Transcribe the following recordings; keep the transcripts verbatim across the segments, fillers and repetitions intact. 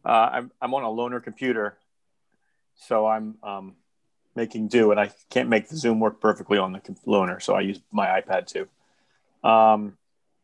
uh, I'm, I'm on a loaner computer, so I'm um, making do, and I can't make the Zoom work perfectly on the loaner, so I use my iPad too. Um,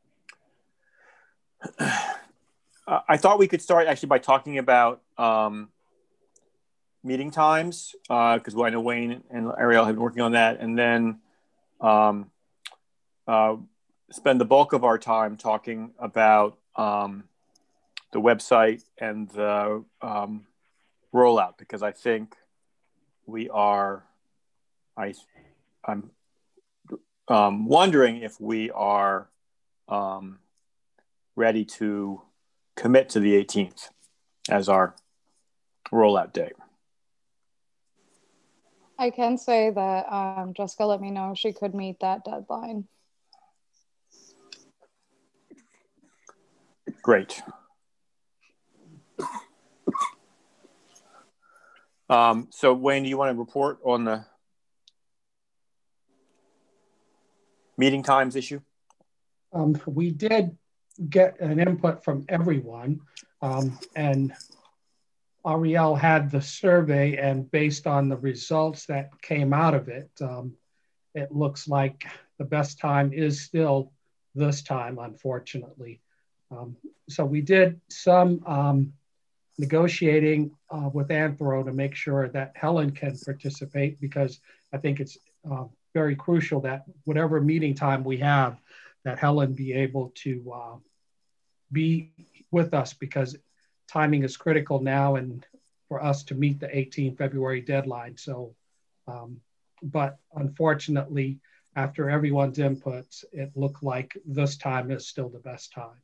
I thought we could start actually by talking about um, meeting times, because uh, I know Wayne and Ariel have been working on that, and then um, uh, spend the bulk of our time talking about um, the website and the um, rollout, because I think we are, I, I'm um, wondering if we are um, ready to commit to the eighteenth as our rollout date. I can say that um, Jessica let me know she could meet that deadline. Great. Um, so Wayne, do you want to report on the meeting times issue? Um, we did get an input from everyone, um, and Ariel had the survey, and based on the results that came out of it, um, it looks like the best time is still this time, unfortunately. Um, so we did some um, negotiating uh, with Anthro to make sure that Helen can participate, because I think it's uh, very crucial that whatever meeting time we have, that Helen be able to uh, be with us, because timing is critical now and for us to meet the eighteenth February deadline. So, um, but unfortunately, after everyone's inputs, it looked like this time is still the best time.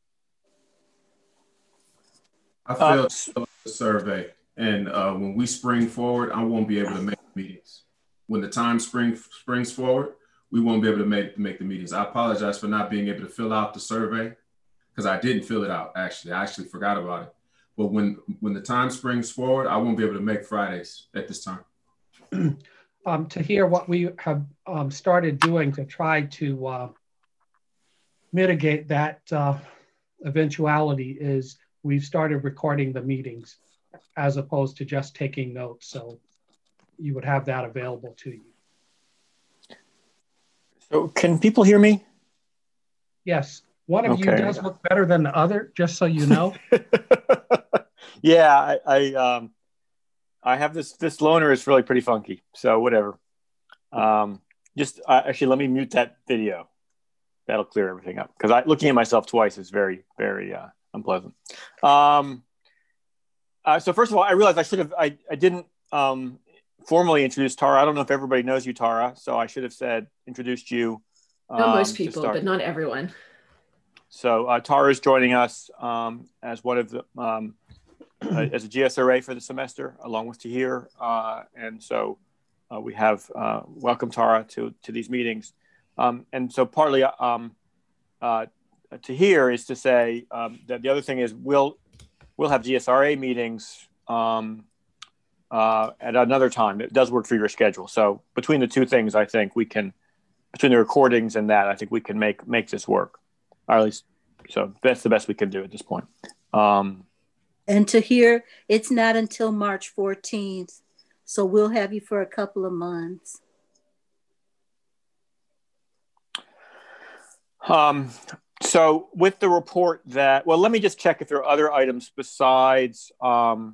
I feel uh, the survey, and uh, when we spring forward, I won't be able to make meetings. When the time spring springs forward, we won't be able to make make the meetings. I apologize for not being able to fill out the survey, because I didn't fill it out. Actually, I actually forgot about it. But when when the time springs forward, I won't be able to make Fridays at this time. um, to hear what we have um, started doing to try to uh, mitigate that uh, eventuality is we've started recording the meetings as opposed to just taking notes. So you would have that available to you. So can people hear me? Yes. One of okay. you does look better than the other, just so you know. Yeah, I, I, um, I have this, this loaner is really pretty funky. So whatever. Um, just uh, actually, let me mute that video. That'll clear everything up, because I looking at myself twice is very, very uh, unpleasant. Um, uh, so first of all, I realized I should have, I, I didn't um, formally introduce Tara. I don't know if everybody knows you, Tara. So I should have said, introduced you. Um, no, most people, but not everyone. So uh, Tara is joining us um, as one of the, um, uh, as a G S R A for the semester, along with Tahir. Uh, and so uh, we have, uh, welcome Tara to, to these meetings. Um, and so partly um, uh, Tahir is to say um, that the other thing is we'll, we'll have G S R A meetings um, uh, at another time. It does work for your schedule. So between the two things, I think we can, between the recordings and that, I think we can make, make this work. Or at least, so that's the best we can do at this point. Um, and Tahir, it's not until March fourteenth. So we'll have you for a couple of months. Um, so with the report that, well, let me just check if there are other items besides, um,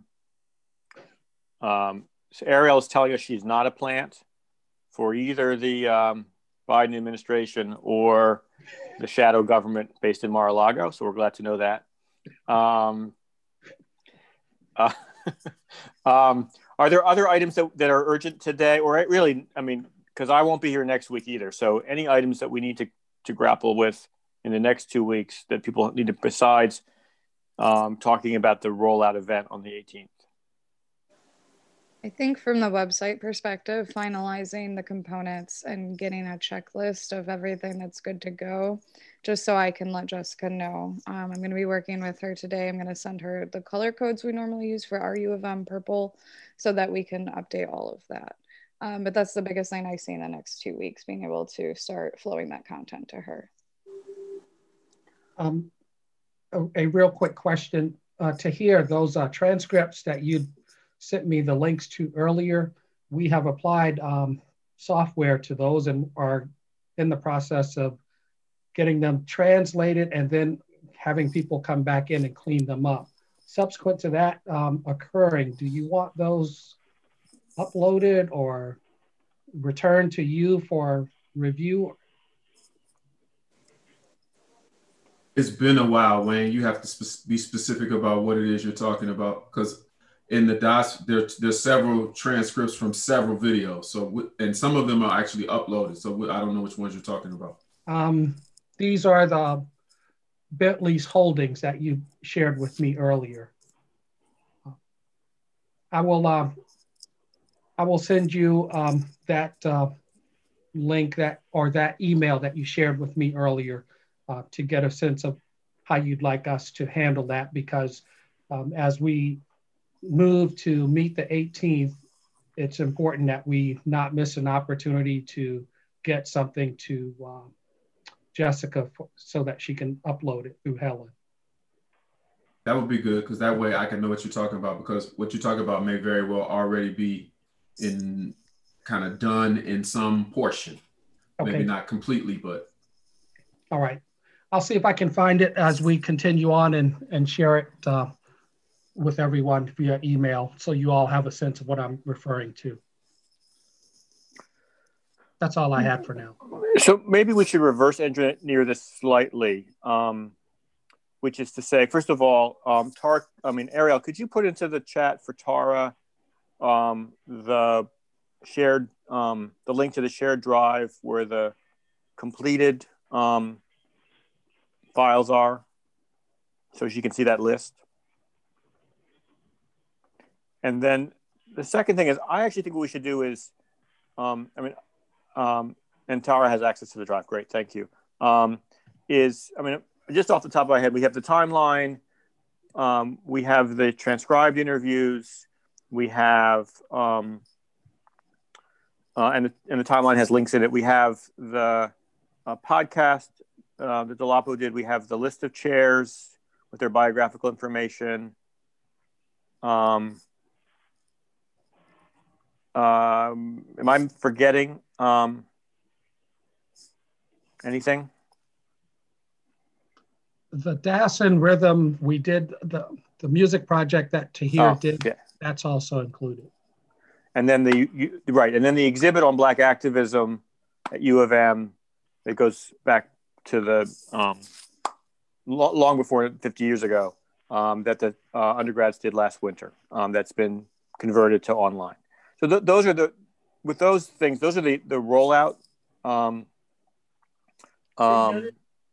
um, so Ariel is telling us she's not a plant for either the um, Biden administration or the shadow government based in Mar-a-Lago. So we're glad to know that. Um, uh, um, are there other items that, that are urgent today, or really, I mean, because I won't be here next week either. So any items that we need to, to grapple with in the next two weeks that people need to, besides um, talking about the rollout event on the eighteenth? I think from the website perspective, finalizing the components and getting a checklist of everything that's good to go, just so I can let Jessica know. Um, I'm going to be working with her today. I'm going to send her the color codes we normally use for our U of M purple so that we can update all of that. Um, but that's the biggest thing I see in the next two weeks, being able to start flowing that content to her. Um, a, a real quick question. uh, to hear those uh, transcripts that you sent me the links to earlier. We have applied um, software to those and are in the process of getting them translated and then having people come back in and clean them up. Subsequent to that um, occurring, do you want those uploaded or returned to you for review? It's been a while, Wayne. You have to spe- be specific about what it is you're talking about, because in the D O S, there, there's several transcripts from several videos. So, and some of them are actually uploaded. So I don't know which ones you're talking about. Um, these are the Bentley's holdings that you shared with me earlier. I will, uh, I will send you um, that uh, link that or that email that you shared with me earlier uh, to get a sense of how you'd like us to handle that, because um, as we move to meet the eighteenth, it's important that we not miss an opportunity to get something to uh, Jessica for, so that she can upload it through Helen. That would be good, because that way I can know what you're talking about, because what you're talking about may very well already be in kind of done in some portion. Okay. Maybe not completely, but. All right. I'll see if I can find it as we continue on and, and share it uh, with everyone via email, so you all have a sense of what I'm referring to. That's all I had for now. So maybe we should reverse engineer this slightly, um, which is to say, first of all, um, Tara, I mean, Ariel, could you put into the chat for Tara um, the shared, um, the link to the shared drive where the completed um, files are, so she can see that list? And then the second thing is, I actually think what we should do is, um, I mean, um, and Tara has access to the drive. Great, thank you. Um, is, I mean, just off the top of my head, we have the timeline, um, we have the transcribed interviews, we have, um, uh, and, the, and the timeline has links in it. We have the uh, podcast uh, that Dolapo did. We have the list of chairs with their biographical information. Um, um, am I forgetting um, anything? The D A S and Rhythm, we did the, the music project that Tahir Oh, did, yeah. That's also included. And then the, you, right, and then the exhibit on Black activism at U of M, it goes back to the, um, lo- long before fifty years ago, um, that the uh, undergrads did last winter, um, that's been converted to online. So th- those are the, with those things, those are the, the rollout um, um,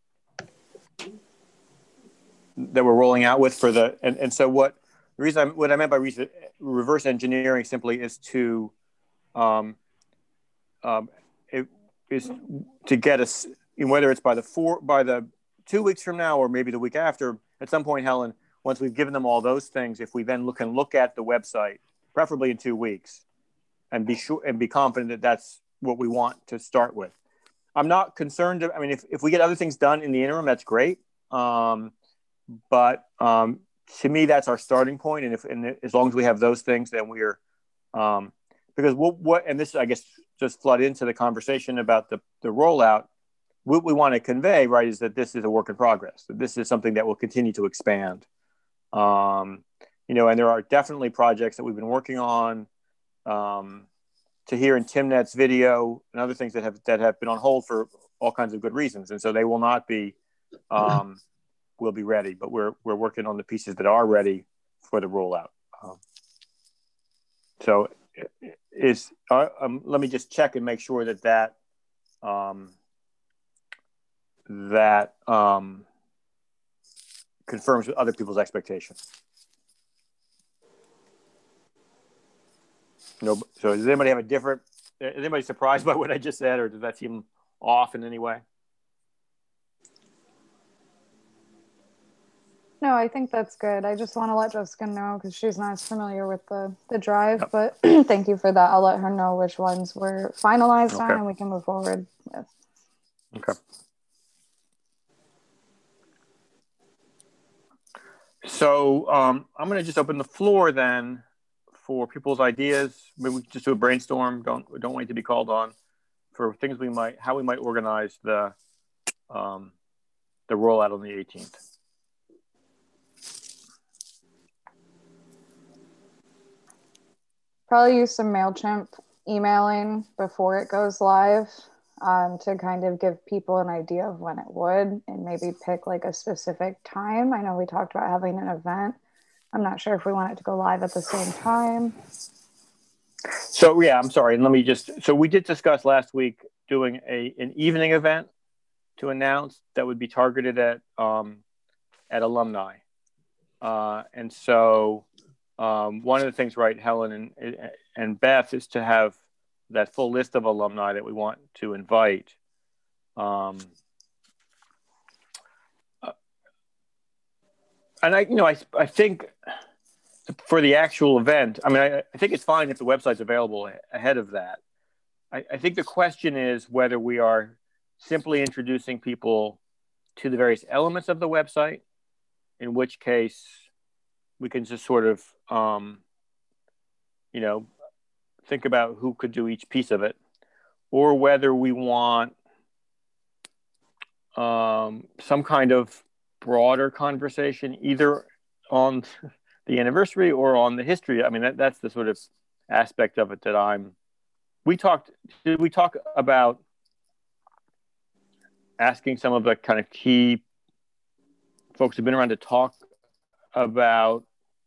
that we're rolling out with for the, and, and so what, the reason I'm, what I meant by re- reverse engineering simply is to, um, um, it is to get us, whether it's by the four, by the two weeks from now, or maybe the week after, at some point, Helen, once we've given them all those things, if we then look and look at the website, preferably in two weeks, and be sure and be confident that that's what we want to start with. I'm not concerned. I mean, if, if we get other things done in the interim, that's great. Um, but um, to me, that's our starting point. And if and as long as we have those things, then we're um, because what what and this I guess just flood into the conversation about the the rollout. What we want to convey, right, is that this is a work in progress. That this is something that will continue to expand. Um, you know, and there are definitely projects that we've been working on. Um, Tahir and Timnet's video and other things that have that have been on hold for all kinds of good reasons, and so they will not be um, will be ready. But we're we're working on the pieces that are ready for the rollout. Um, so, is uh, um, let me just check and make sure that that um, that um, confirms with other people's expectations. No, so does anybody have a different? Is anybody surprised by what I just said, or does that seem off in any way? No, I think that's good. I just want to let Jessica know because she's not as familiar with the, the drive, yep. But thank you for that. I'll let her know which ones were finalized okay. on and we can move forward with. Okay. So um, I'm going to just open the floor then for people's ideas. Maybe we just do a brainstorm. Don't don't wait to be called on for things we might how we might organize the um, the rollout on the eighteenth. Probably use some MailChimp emailing before it goes live um, to kind of give people an idea of when it would, and maybe pick like a specific time. I know we talked about having an event. I'm not sure if we want it to go live at the same time. So yeah, I'm sorry. And let me just, so we did discuss last week doing a an evening event to announce that would be targeted at um, at alumni. Uh, and so um, one of the things, right, Helen and, and Beth, is to have that full list of alumni that we want to invite. Um, uh, and I, you know, I, I think for the actual event, I mean, I, I think it's fine if the website's available ahead of that. I, I think the question is whether we are simply introducing people to the various elements of the website, in which case we can just sort of, um, you know, think about who could do each piece of it, or whether we want um, some kind of broader conversation, either on the anniversary or on the history. I mean, that, that's the sort of aspect of it that I'm, we talked, did we talk about asking some of the kind of key folks who've been around to talk about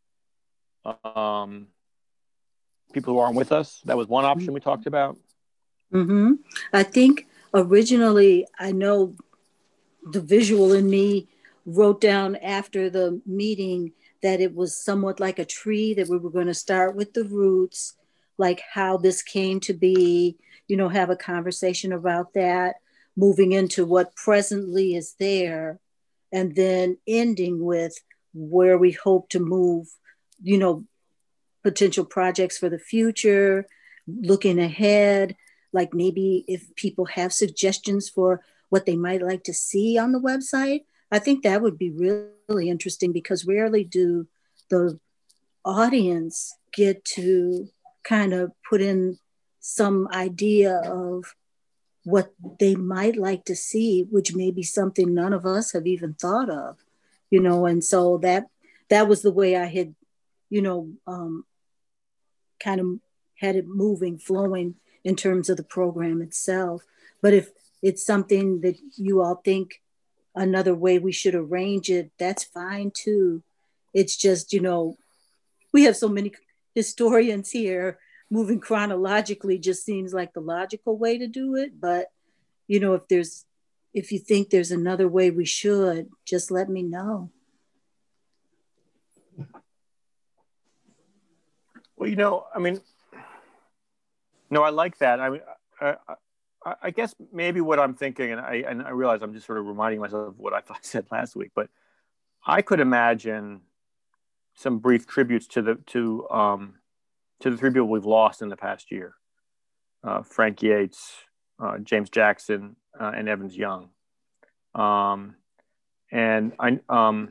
um, people who aren't with us? That was one option we talked about. Mm-hmm. I think originally, I know the visual in me wrote down after the meeting that it was somewhat like a tree, that we were going to start with the roots, like how this came to be, you know, have a conversation about that, moving into what presently is there, and then ending with where we hope to move, you know, potential projects for the future, looking ahead, like maybe if people have suggestions for what they might like to see on the website. I think that would be really, really interesting, because rarely do the audience get to kind of put in some idea of what they might like to see, which may be something none of us have even thought of, you know. And so that that was the way I had, you know, um, kind of had it moving, flowing in terms of the program itself. But if it's something that you all think another way we should arrange it, that's fine too. It's just, you know, we have so many historians here. Moving chronologically just seems like the logical way to do it. But, you know, if there's, if you think there's another way we should, just let me know. Well, you know, I mean, no, I like that. I mean, I, I, I guess maybe what I'm thinking, and I and I realize I'm just sort of reminding myself of what I thought I said last week, but I could imagine some brief tributes to the to um, to the three people we've lost in the past year: uh, Frank Yates, uh, James Jackson, uh, and Evans Young. Um, and I, um,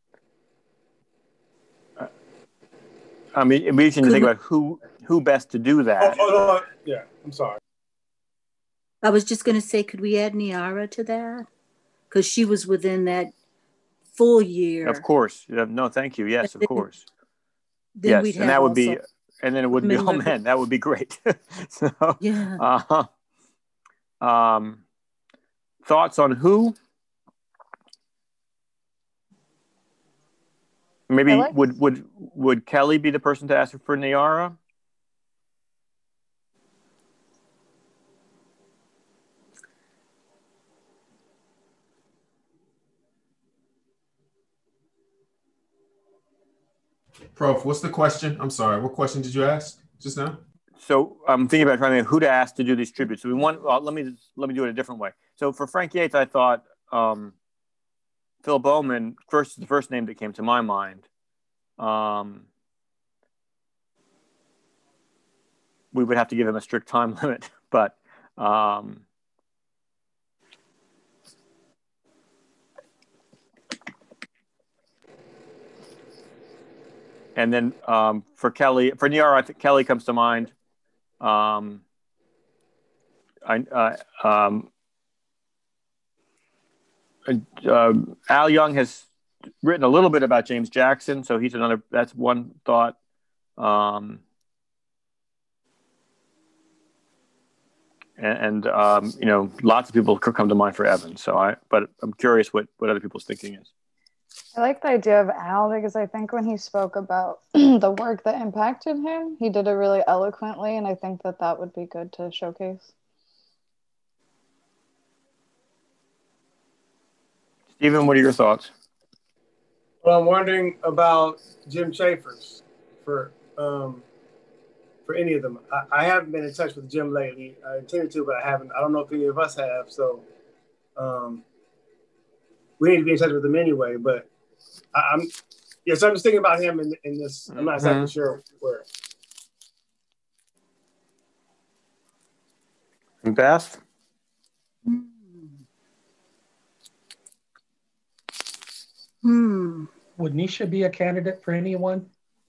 I mean, it'd be interesting to think about who who best to do that. Oh, hold on. Yeah, I'm sorry. I was just going to say, could we add Niara to that? Because she was within that full year. Of course. No, thank you. Yes, of course. Then yes, we'd and have that would be, also and then it wouldn't be all women- men. That would be great. So, Yeah. uh, um, thoughts on who? Maybe like- would would would Kelly be the person to ask for Niara? Prof, what's the question? I'm sorry. What question did you ask just now? So I'm thinking about trying to think who to ask to do these tributes. So we want. Uh, let me let me do it a different way. So for Frank Yates, I thought um, Phil Bowman first, the first name that came to my mind. Um, we would have to give him a strict time limit, but um, and then um, for Kelly, for Niara, I think Kelly comes to mind. Um, I, uh, um, uh, Al Young has written a little bit about James Jackson, so he's another. That's one thought. Um, and, and um, you know, lots of people could come to mind for Evan. So I, but I'm curious what what other people's thinking is. I like the idea of Al because I think when he spoke about the work that impacted him, he did it really eloquently, and I think that that would be good to showcase. Stephen, what are your thoughts? Well, I'm wondering about Jim Chafers for um, for any of them. I, I haven't been in touch with Jim lately. I intended to, but I haven't. I don't know if any of us have. So um, we need to be in touch with him anyway. But I, I'm yes, I'm just thinking about him in, in this. I'm not exactly mm-hmm. sure where. And Beth? Hmm. Would Nisha be a candidate for anyone?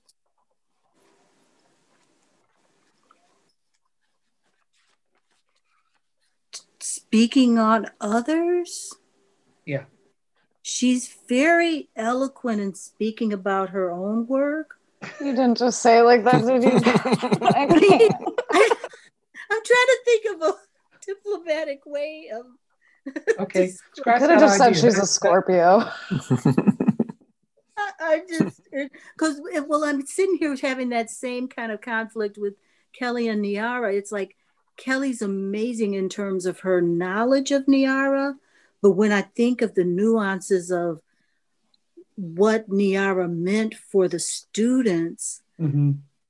Speaking on others? Yeah. She's very eloquent in speaking about her own work. You didn't just say it like that, did you? I can't. I, I'm trying to think of a diplomatic way of. Okay. I could have just said she's a Scorpio. I just, because, well, I'm sitting here having that same kind of conflict with Kelly and Niara. It's like Kelly's amazing in terms of her knowledge of Niara, but when I think of the nuances of what Niara meant for the students, mm-hmm.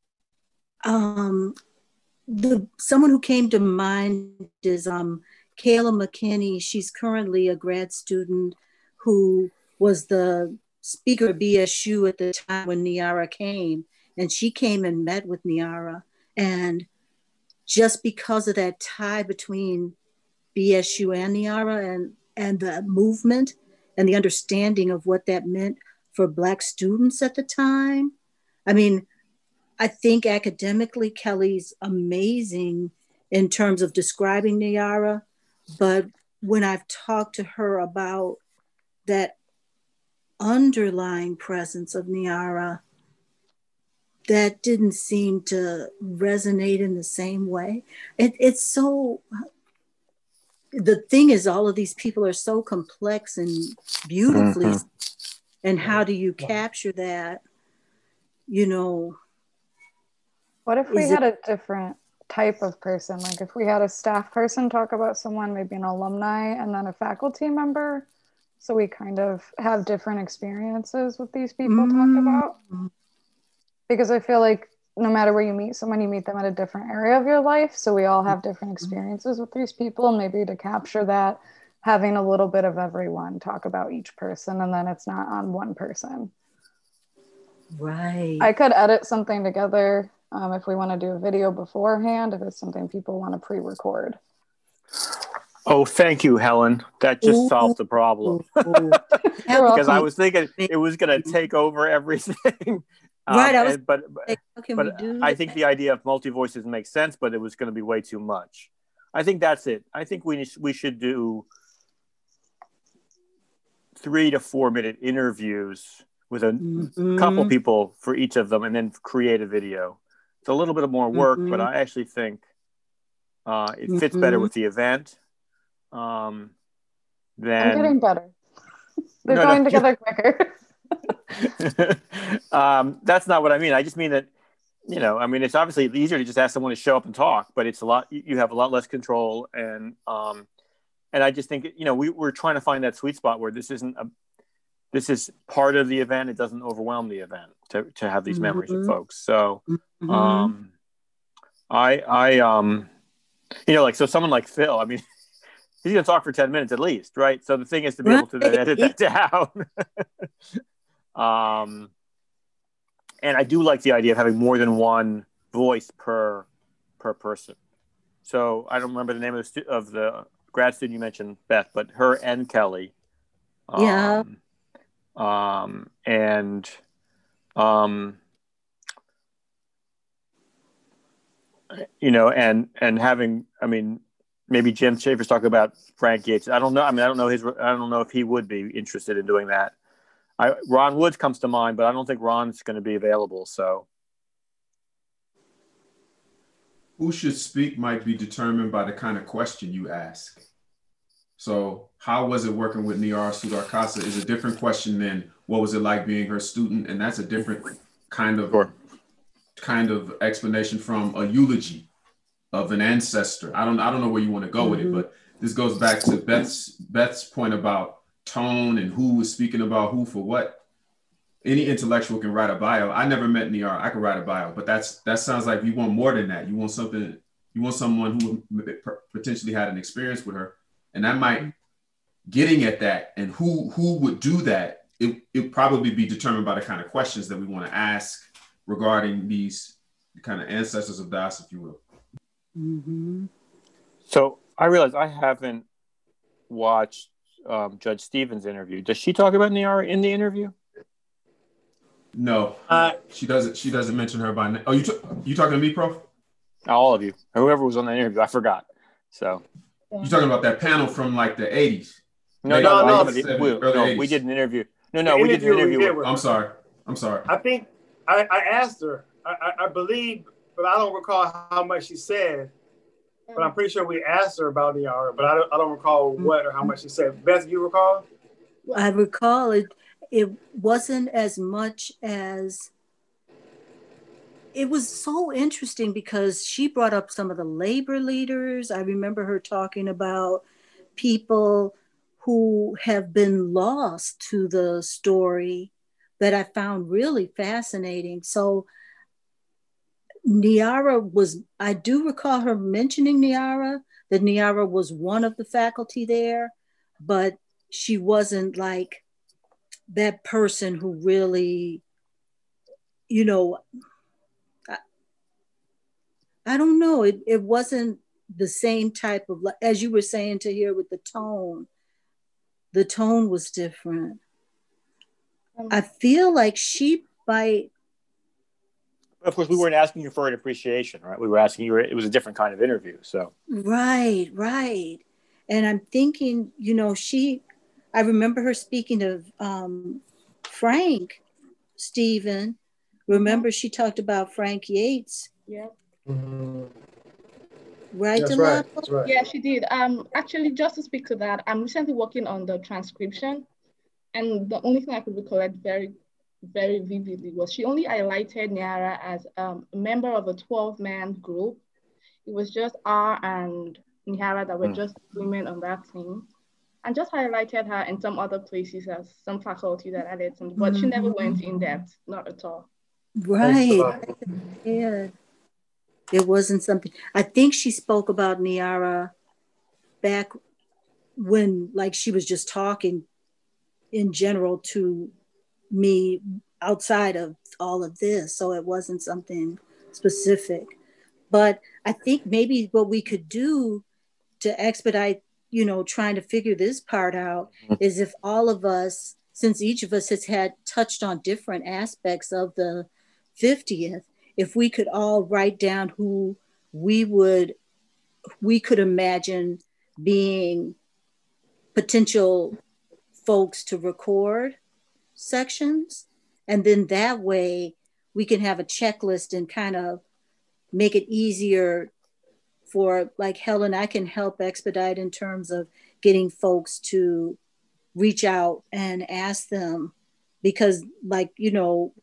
um, the someone who came to mind is um, Kayla McKinney. She's currently a grad student who was the speaker at B S U at the time when Niara came, and she came and met with Niara. And just because of that tie between B S U and Niara and, and the movement and the understanding of what that meant for Black students at the time, I mean, I think academically Kelly's amazing in terms of describing Niara, but when I've talked to her about that underlying presence of Niara, that didn't seem to resonate in the same way. It, it's so, the thing is, all of these people are so complex and beautifully, mm-hmm. and how do you capture that, you know? What if we had it, a different type of person? Like if we had a staff person talk about someone, maybe an alumni, and then a faculty member, so we kind of have different experiences with these people mm-hmm. talk about? Because I feel like no matter where you meet someone, you meet them at a different area of your life. So we all have different experiences with these people. And maybe to capture that, having a little bit of everyone talk about each person, and then it's not on one person. Right. I could edit something together um, if we want to do a video beforehand, if it's something people want to pre-record. Oh, thank you, Helen. That just Ooh. solved the problem. Because I was thinking it was going to take over everything. Um, right, I was and, but but, but I think the idea of multi-voices makes sense, but it was going to be way too much. I think that's it. I think we we should do three to four minute interviews with a mm-hmm. couple people for each of them, and then create a video. It's a little bit more work, mm-hmm. but I actually think uh, it fits mm-hmm. better with the event. Um, than... I'm getting better. They're no, going no, together quicker. um, that's not what I mean. I just mean that, you know, I mean, it's obviously easier to just ask someone to show up and talk, but it's a lot, you have a lot less control. And, um, and I just think, you know, we, we're trying to find that sweet spot where this isn't a, this is part of the event. It doesn't overwhelm the event to, to have these mm-hmm. memories of folks. So, mm-hmm. um, I, I, um, you know, like, so someone like Phil, I mean, he's going to talk for ten minutes at least. Right. So the thing is to be right. able to then edit that down. Um, and I do like the idea of having more than one voice per per person. So I don't remember the name of the, stu- of the grad student you mentioned, Beth, but her and Kelly. Um, yeah. Um, and um, you know, and and having, I mean, maybe Jim Schaefer's talking about Frank Yates. I don't know. I mean, I don't know his. I don't know if he would be interested in doing that. I, Ron Woods comes to mind, but I don't think Ron's going to be available. So, who should speak might be determined by the kind of question you ask. So, how was it working with Niara Sudarkasa is a different question than what was it like being her student, and that's a different kind of sure. kind of explanation from a eulogy of an ancestor. I don't I don't know where you want to go mm-hmm. with it, but this goes back to Beth's Beth's point about tone and who was speaking about who for what. Any intellectual can write a bio. I never met Niara. I could write a bio, but that's that sounds like you want more than that. You want something. You want someone who potentially had an experience with her, and that might getting at that and who who would do that. It it probably be determined by the kind of questions that we want to ask regarding these kind of ancestors of D A S, if you will. Mm-hmm. So I realize I haven't watched um, Judge Stevens' interview. Does she talk about Niara in the interview? No, uh, she doesn't. She doesn't mention her by name. Oh, you t- you talking to me, Prof? All of you, whoever was on that interview, I forgot. So you talking about that panel from like the eighties? No, no, no, no, the, we, no we did an interview. No, no, we did an interview. Did with, I'm sorry. I'm sorry. I think I, I asked her. I, I, I believe, but I don't recall how much she said. But I'm pretty sure we asked her about Niara, but I don't, I don't recall what or how much she said. Beth, you recall? I recall it. It wasn't as much as, it was so interesting because she brought up some of the labor leaders. I remember her talking about people who have been lost to the story that I found really fascinating. So Niara was, I do recall her mentioning Niara, that Niara was one of the faculty there, but she wasn't like that person who really, you know, I, I don't know, it, it wasn't the same type of, as you were saying to hear with the tone, the tone was different. Um, I feel like she, by... Of course, we weren't asking you for an appreciation, right? We were asking you, it was a different kind of interview, so. Right, right. And I'm thinking, you know, she, I remember her speaking of um, Frank Stephen. Remember, she talked about Frank Yates. Yeah. Mm-hmm. Right, That's right. That's right. Yeah, she did. Um, actually, just to speak to that, I'm recently working on the transcription, and the only thing I could recollect very, very vividly was she only highlighted Niara as um, a member of a twelve-man group. It was just her and Niara that were mm. just women on that team, and just highlighted her in some other places as some faculty that added some, but mm-hmm. she never went in depth, not at all. Right. Yeah. It wasn't something, I think she spoke about Niara back when, like, she was just talking in general to me outside of all of this. So it wasn't something specific. But I think maybe what we could do to expedite, you know, trying to figure this part out is if all of us, since each of us has had touched on different aspects of the fiftieth, if we could all write down who we would, we could imagine being potential folks to record sections. And then that way we can have a checklist and kind of make it easier for, like, Helen, I can help expedite in terms of getting folks to reach out and ask them, because, like, you know,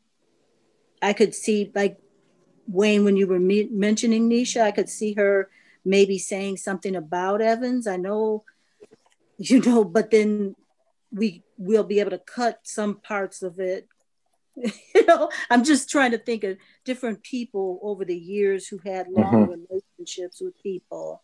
I could see, like, Wayne, when you were me- mentioning Nisha, I could see her maybe saying something about Evans. I know, you know, but then we will be able to cut some parts of it. You know, I'm just trying to think of different people over the years who had long mm-hmm. relationships with people.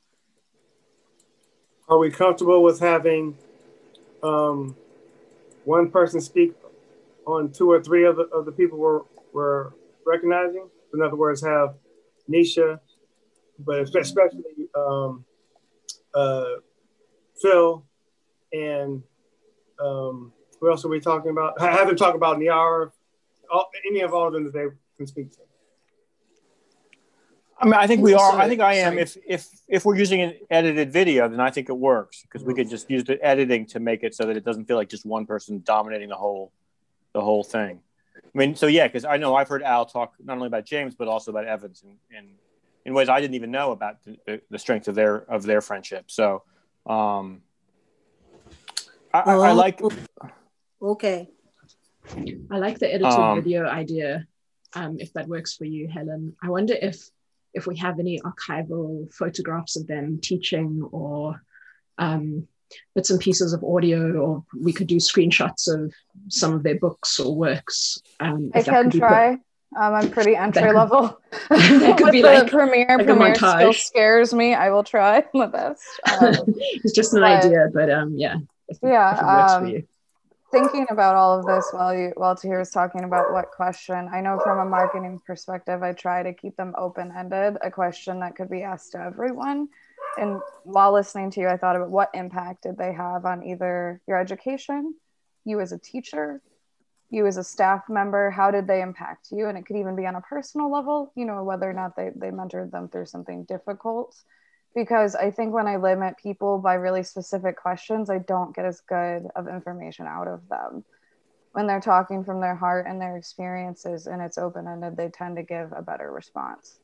Are we comfortable with having um, one person speak on two or three of the, of the people we're, we're recognizing? In other words, have Nisha, but especially um, uh, Phil, and um, who else are we talking about? Have them talk about Niara, all, any of all of them that they can speak to. I mean, I think we are. So, I think I am. sorry. If if if we're using an edited video, then I think it works because we could just use the editing to make it so that it doesn't feel like just one person dominating the whole the whole thing. I mean, so yeah, because I know I've heard Al talk not only about James but also about Evans in in, in ways I didn't even know about the, the strength of their of their friendship. So, um, I, oh, I, I like. Okay. I like the edited Um, video idea. Um, if that works for you, Helen. I wonder if if we have any archival photographs of them teaching or um, bits and pieces of audio, or we could do screenshots of some of their books or works. Um, I can try. Um, I'm pretty entry could, level. That could be the like Premiere. like Premiere a montage. still scares me. I will try my best. Um, it's just an but, idea, but um, yeah. If, yeah. if it works um, for you. Thinking about all of this while you while Tahir was talking about what question, I know from a marketing perspective, I try to keep them open-ended, a question that could be asked to everyone. And while listening to you, I thought about what impact did they have on either your education, you as a teacher, you as a staff member, how did they impact you? And it could even be on a personal level, you know, whether or not they, they mentored them through something difficult. Because I think when I limit people by really specific questions, I don't get as good of information out of them. When they're talking from their heart and their experiences and it's open-ended, they tend to give a better response.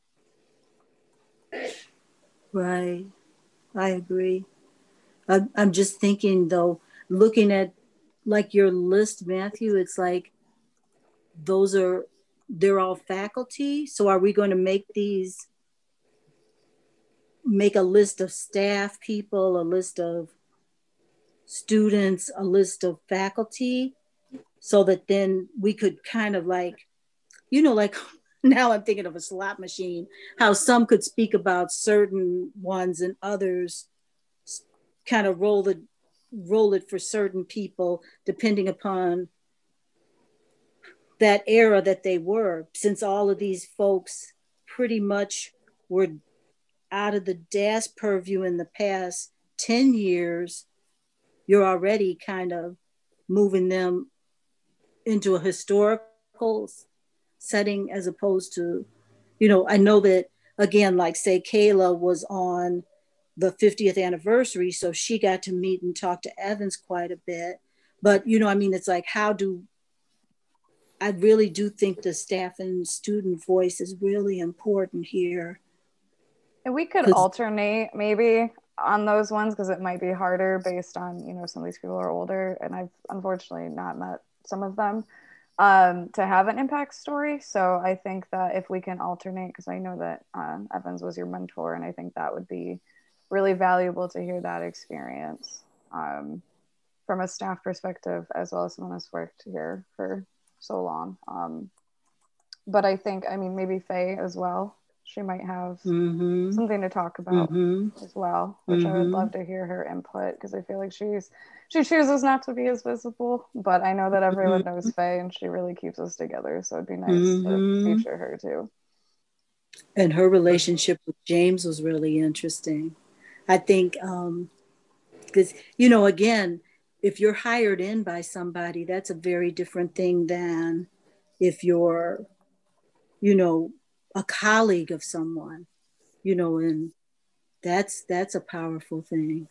Right. I agree. I'm, I'm just thinking though, looking at like your list, Matthew, it's like, those are, they're all faculty. So are we going to make these make a list of staff people, a list of students, a list of faculty, so that then we could kind of like, you know, like now I'm thinking of a slot machine, how some could speak about certain ones and others kind of roll the roll it for certain people depending upon that era that they were, since all of these folks pretty much were out of the D A S purview in the past ten years, you're already kind of moving them into a historical setting as opposed to, you know, I know that, again, like say Kayla was on the fiftieth anniversary, so she got to meet and talk to Evans quite a bit. But, you know, I mean, it's like, how do, I really do think the staff and student voice is really important here. And we could alternate maybe on those ones because it might be harder based on, you know, some of these people are older and I've unfortunately not met some of them um, to have an impact story. So I think that if we can alternate, because I know that um, Evans was your mentor and I think that would be really valuable to hear that experience um, from a staff perspective as well as someone who's worked here for so long. Um, but I think, I mean, maybe Faye as well. She might have mm-hmm. something to talk about mm-hmm. as well, which mm-hmm. I would love to hear her input because I feel like she's she chooses not to be as visible, but I know that everyone mm-hmm. knows Faye and she really keeps us together. So it'd be nice mm-hmm. to feature her too. And her relationship with James was really interesting. I think um, because, you know, again, if you're hired in by somebody, that's a very different thing than if you're, you know, a colleague of someone, you know, and that's that's a powerful thing.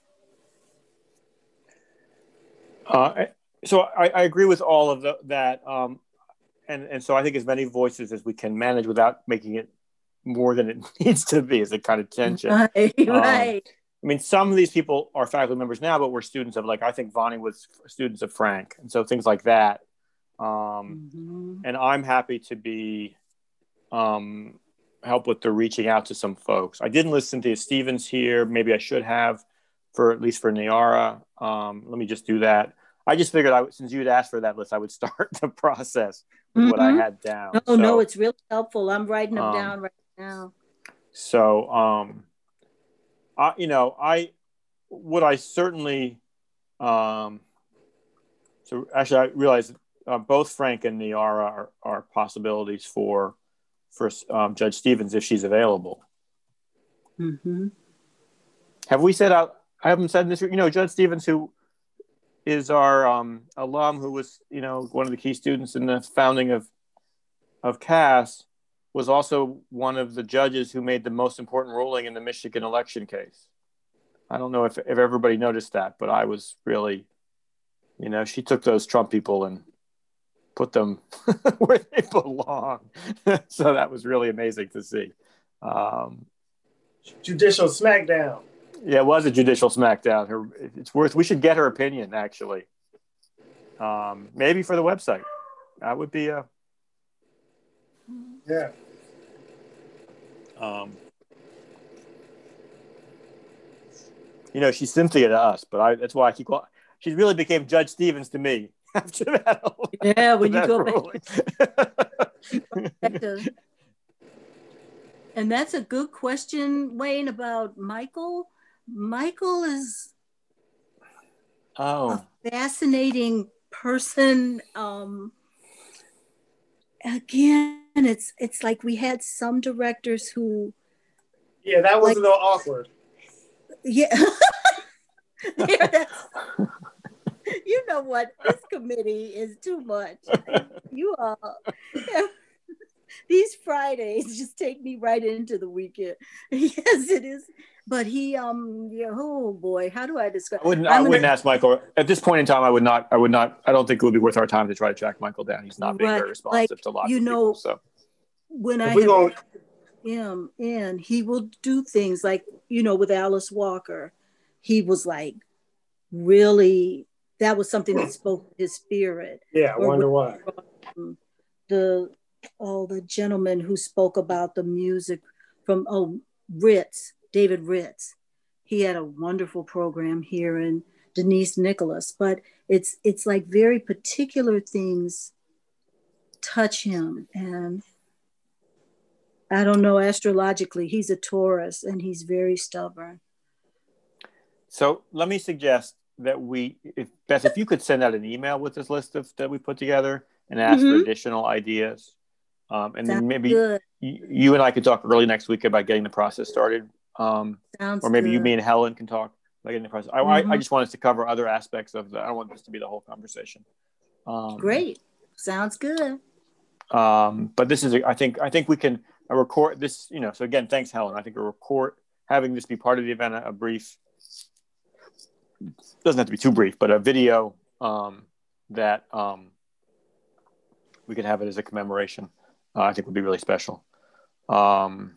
Uh, so I, I agree with all of the, that, um, and and so I think as many voices as we can manage without making it more than it needs to be is a kind of tension. Right, um, right. I mean, some of these people are faculty members now, but we're students of, like, I think Vonnie was students of Frank, and so things like that. Um, mm-hmm. And I'm happy to be. Um, help with the reaching out to some folks. I didn't listen to Stevens here. Maybe I should have, for at least for Niara. Um, let me just do that. I just figured, I, since you'd asked for that list, I would start the process with mm-hmm. what I had down. No, so, no, it's really helpful. I'm writing them um, down right now. So, um, I, you know, I would I certainly. Um, so actually, I realized uh, both Frank and Niara are, are possibilities for. for um, Judge Stevens if she's available. Mm-hmm. Have we said out? I haven't said this. You know, Judge Stevens, who is our um, alum, who was, you know, one of the key students in the founding of of C A S. was also one of the judges who made the most important ruling in the Michigan election case. I don't know if, if everybody noticed that, but I was really, you know, she took those Trump people and put them where they belong. So that was really amazing to see. Um, Judicial smackdown. Yeah, it was a judicial smackdown. Her, it's worth, we should get her opinion, actually. Um, maybe for the website. That would be a... Yeah. Um, you know, she's Cynthia to us, but I, that's why I keep calling. She really became Judge Stevens to me after that. Yeah, when you that go ruling. back to, and that's a good question, Wayne, about Michael. Michael is oh. a fascinating person. Um, again, it's it's like we had some directors who. Yeah, that was like, a little awkward. Yeah. Yeah, that's, you know what? This committee is too much. You are. Yeah. These Fridays just take me right into the weekend. Yes, it is. But he, um, yeah, oh boy, how do I describe? I wouldn't. I'm I wouldn't gonna, ask Michael at this point in time. I would not. I would not. I don't think it would be worth our time to try to track Michael down. He's not being right, very responsive like, to lots you of know, people. So when if I we have gonna... him in, he will do things like, you know, with Alice Walker, he was like really. That was something that spoke to his spirit. Yeah, I wonder why. The oh, the gentleman who spoke about the music from oh Ritz, David Ritz. He had a wonderful program here, and Denise Nicholas. But it's it's like very particular things touch him, and I don't know, astrologically, he's a Taurus, and he's very stubborn. So let me suggest that we, if Beth, if you could send out an email with this list of that we put together and ask Mm-hmm. for additional ideas, um, and Sounds then maybe good. you, you and I could talk early next week about getting the process started, um, Sounds or maybe good. you, me, and Helen can talk about getting the process. I, Mm-hmm. I, I just want us to cover other aspects of the. I don't want this to be the whole conversation. Um, Great, sounds good. Um, but this is, a, I think, I think we can a record this. You know, so again, thanks, Helen. I think a record having this be part of the event, a, a brief. Doesn't have to be too brief, but a video um, that um, we could have it as a commemoration, uh, I think would be really special. Um,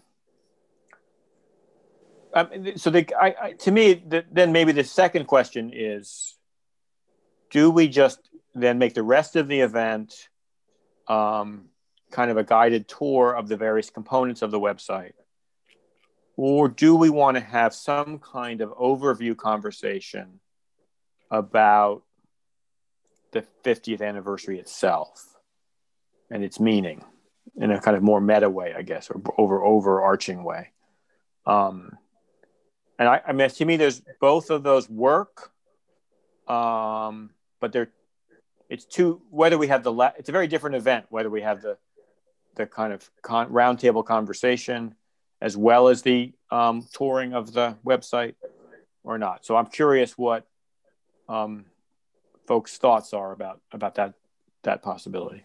I mean, so the, I, I, to me, the, then maybe the second question is, do we just then make the rest of the event um, kind of a guided tour of the various components of the website? Or do we want to have some kind of overview conversation about the fiftieth anniversary itself and its meaning in a kind of more meta way, I guess, or over overarching way? Um, and I, I mean, to me, there's both of those work, um, but they're it's two. Whether we have the la- it's a very different event. Whether we have the the kind of con- roundtable conversation as well as the um, touring of the website or not. So I'm curious what um, folks' thoughts are about, about that, that possibility.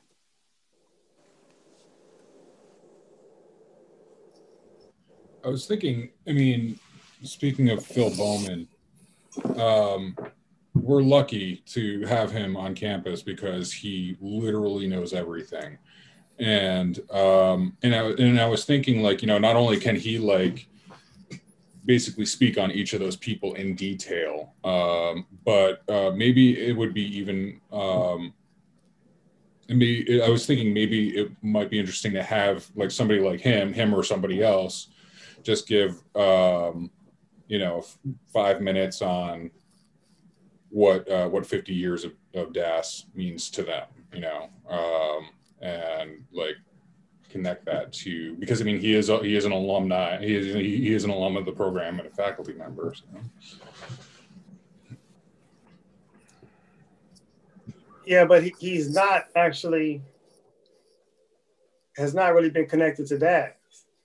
I was thinking, I mean, speaking of Phil Bowman, um, we're lucky to have him on campus because he literally knows everything. And um, and I and I was thinking, like, you know, not only can he like basically speak on each of those people in detail, um, but uh, maybe it would be even. Um, I mean, I was thinking maybe it might be interesting to have like somebody like him, him or somebody else, just give um, you know five minutes on what uh, what fifty years of, of D A S means to them, you know. Um, and like connect that to, because I mean he is a, he is an alumni, he is he is an alum of the program and a faculty member. So. Yeah, but he, he's not actually has not really been connected to that.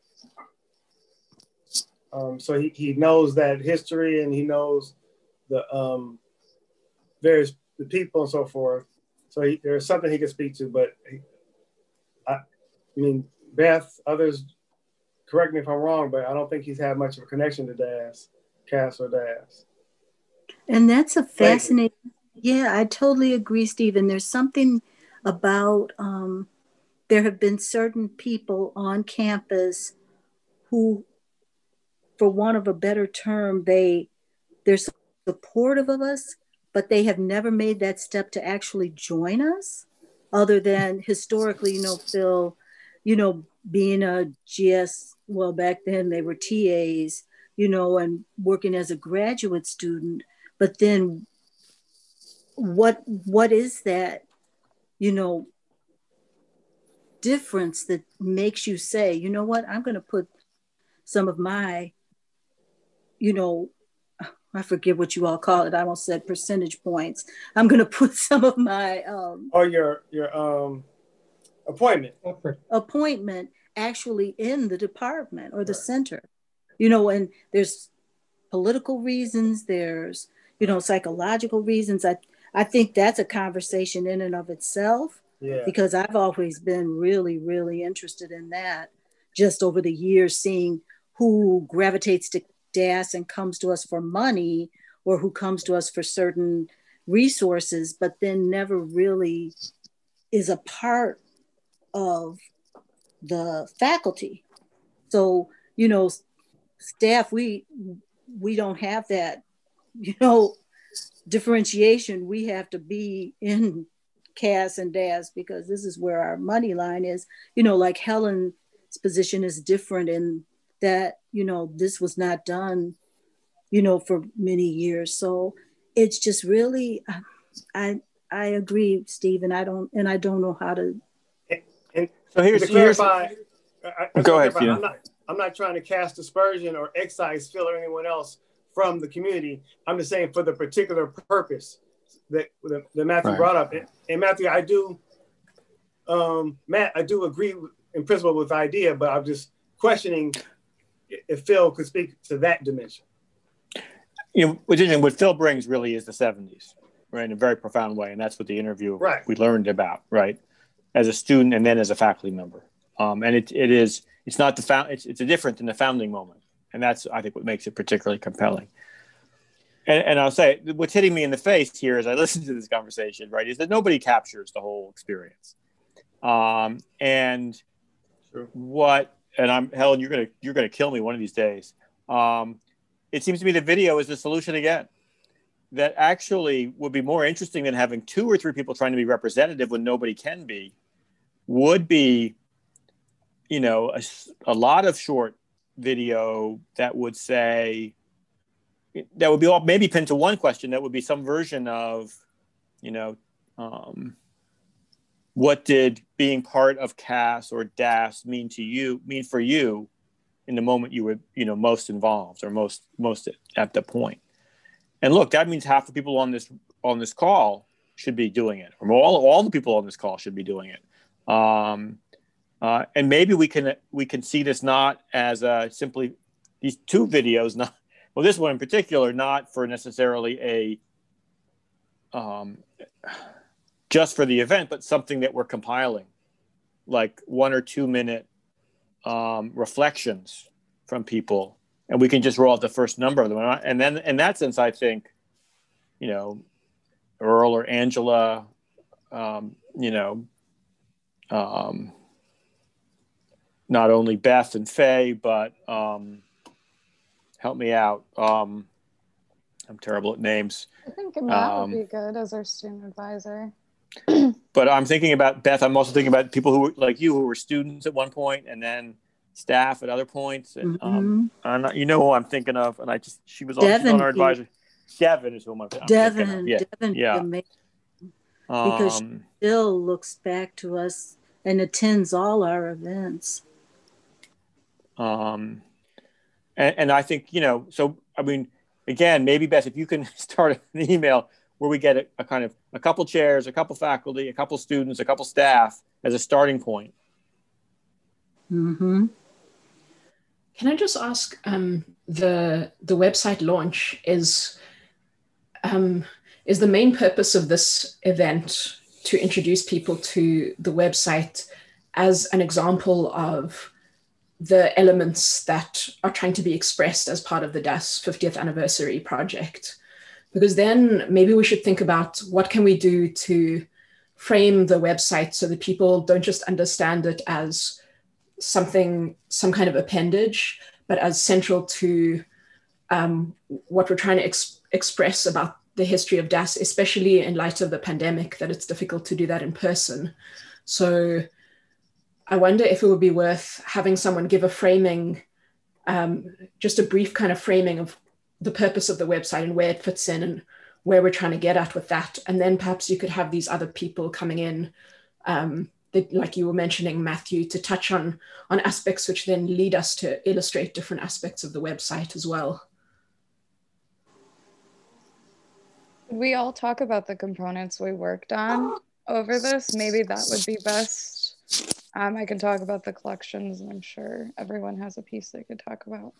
Um, so he, he knows that history and he knows the um, various the people and so forth. So he, there's something he can speak to, but he, I, I mean, Beth, others, correct me if I'm wrong, but I don't think he's had much of a connection to D A S, Cass or D A S. And that's a fascinating, yeah, I totally agree, Stephen. There's something about, um, there have been certain people on campus who, for want of a better term, they, they're supportive of us, but they have never made that step to actually join us, other than historically, you know, Phil, you know, being a G S, well, back then they were T As, you know, and working as a graduate student. But then what what is that, you know, difference that makes you say, you know what, I'm going to put some of my, you know, I forget what you all call it. I almost said percentage points. I'm going to put some of my um, or your your um, appointment appointment actually in the department or the right. center, you know, and there's political reasons, there's, you know, psychological reasons. I I think that's a conversation in and of itself, yeah. because I've always been really, really interested in that. Just over the years, seeing who gravitates to D A S and comes to us for money, or who comes to us for certain resources, but then never really is a part of the faculty. So, you know, staff, we we don't have that, you know, differentiation. We have to be in Cass and D A S because this is where our money line is. You know, like Helen's position is different in that, you know, this was not done, you know, for many years. So it's just really, I I agree, Stephen. I don't, and I don't know how to. And, and so here's to clarify. Here's, I, I go ahead. I'm not, I'm not trying to cast aspersion or excise Phil or anyone else from the community. I'm just saying for the particular purpose that, that, that Matthew right. brought up. And, and Matthew, I do, um, Matt, I do agree in principle with the idea, but I'm just questioning if Phil could speak to that dimension. You know, what, what Phil brings really is the seventies, right, in a very profound way. And that's what the interview right. we learned about, right, as a student and then as a faculty member. Um, and it it is, it's not the, found, it's, it's a different than the founding moment. And that's, I think, what makes it particularly compelling. And, and I'll say, what's hitting me in the face here as I listen to this conversation, right, is that nobody captures the whole experience. Um, and sure. what, and I'm, Helen, you're going to, you're going to kill me one of these days. Um, it seems to me the video is the solution again. That actually would be more interesting than having two or three people trying to be representative when nobody can be, would be, you know, a, a lot of short video that would say, that would be all maybe pinned to one question. That would be some version of, you know, um, what did being part of Cass or D A S mean to you, mean for you in the moment you were, you know, most involved or most, most at, at the point. And look, that means half the people on this, on this call should be doing it, or all, all the people on this call should be doing it. Um, uh, and maybe we can, we can see this not as uh, simply these two videos, not, well, this one in particular, not for necessarily a, um, just for the event, but something that we're compiling, like one or two minute um, reflections from people. And we can just roll out the first number of them. And then in that sense, I think, you know, Earl or Angela, um, you know, um, not only Beth and Faye, but um, help me out. Um, I'm terrible at names. I think Matt um, would be good as our student advisor. But I'm thinking about Beth. I'm also thinking about people who, like you, who were students at one point and then staff at other points. And, mm-hmm. um, and you know who I'm thinking of. And I just, she was on, she's on our advisor. Devin is who I'm, I'm Devin, thinking of. Yeah. Devin, yeah. Amazing. Because um, she still looks back to us and attends all our events. Um, and, and I think, you know, so, I mean, again, maybe Beth, if you can start an email where we get a, a kind of a couple chairs, a couple faculty, a couple students, a couple staff as a starting point. Mm-hmm. Can I just ask, um, the the website launch is um, is the main purpose of this event to introduce people to the website as an example of the elements that are trying to be expressed as part of the D A S fiftieth anniversary project. Because then maybe we should think about what can we do to frame the website so that people don't just understand it as something, some kind of appendage, but as central to um, what we're trying to ex express about the history of D A S, especially in light of the pandemic, that it's difficult to do that in person. So I wonder if it would be worth having someone give a framing, um, just a brief kind of framing of the purpose of the website and where it fits in and where we're trying to get at with that. And then perhaps you could have these other people coming in, um, that, like you were mentioning, Matthew, to touch on, on aspects which then lead us to illustrate different aspects of the website as well. We all talk about the components we worked on over this. Maybe that would be best. Um, I can talk about the collections, and I'm sure everyone has a piece they could talk about.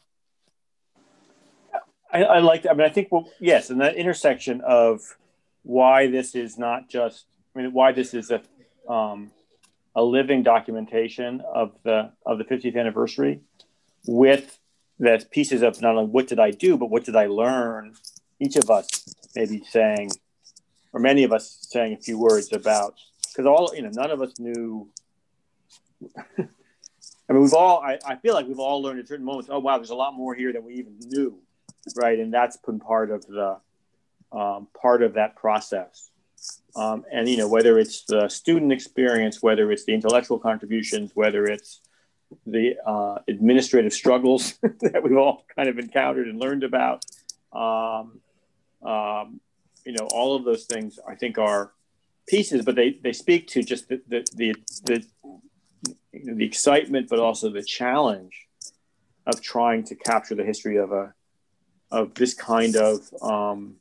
I, I like that. I mean, I think, well, yes, and that intersection of why this is not just, I mean, why this is a um, a living documentation of the of the fiftieth anniversary, with the pieces of not only what did I do, but what did I learn. Each of us maybe saying, or many of us saying a few words about, because all, you know, none of us knew. I mean, we've all, I, I feel like we've all learned at certain moments, oh, wow, there's a lot more here than we even knew, right? And that's been part of the, um, part of that process. Um, and, you know, whether it's the student experience, whether it's the intellectual contributions, whether it's the uh, administrative struggles that we've all kind of encountered and learned about, um, um, you know, all of those things I think are pieces, but they, they speak to just the, the, the, the, you know, the excitement, but also the challenge of trying to capture the history of a, of this kind of, um,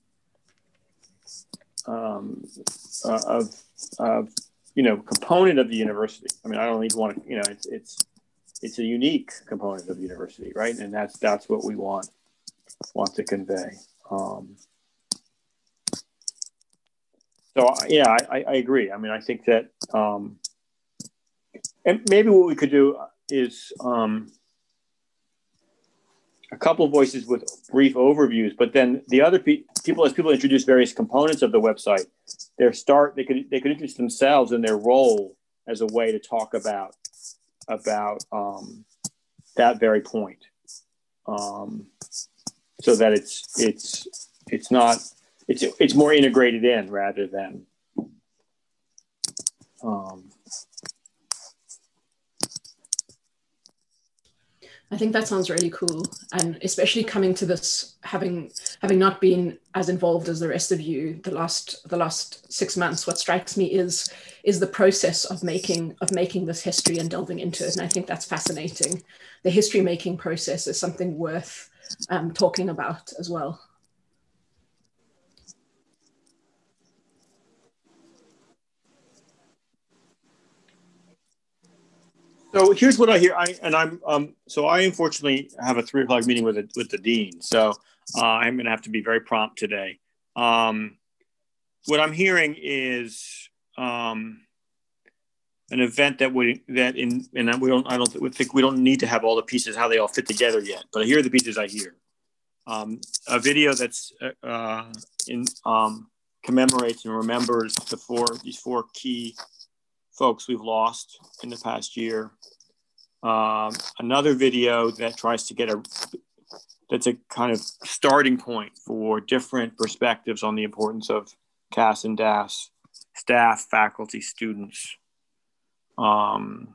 um, uh, of, of, you know, component of the university. I mean, I don't even want to, you know, it's, it's, it's a unique component of the university, right? And that's, that's what we want, want to convey. Um, so yeah, I, I agree. I mean, I think that, um, and maybe what we could do is um, a couple of voices with brief overviews, but then the other pe people, as people introduce various components of the website, their start, they could they could introduce themselves and their role as a way to talk about about um, that very point, um, so that it's it's it's not it's it's more integrated in rather than. Um, I think that sounds really cool, and especially coming to this, having having not been as involved as the rest of you the last the last six months. What strikes me is is the process of making of making this history and delving into it, and I think that's fascinating. The history making process is something worth um, talking about as well. So here's what I hear. I and I'm um. So I unfortunately have a three o'clock meeting with a, with the dean. So uh, I'm going to have to be very prompt today. Um, what I'm hearing is um, an event that would that in and we don't I don't think we don't need to have all the pieces how they all fit together yet. But here are the pieces I hear. Um, a video that's uh, in um, commemorates and remembers the four these four key folks we've lost in the past year. Um, another video that tries to get a, that's a kind of starting point for different perspectives on the importance of C A S and D A S, staff, faculty, students. Um,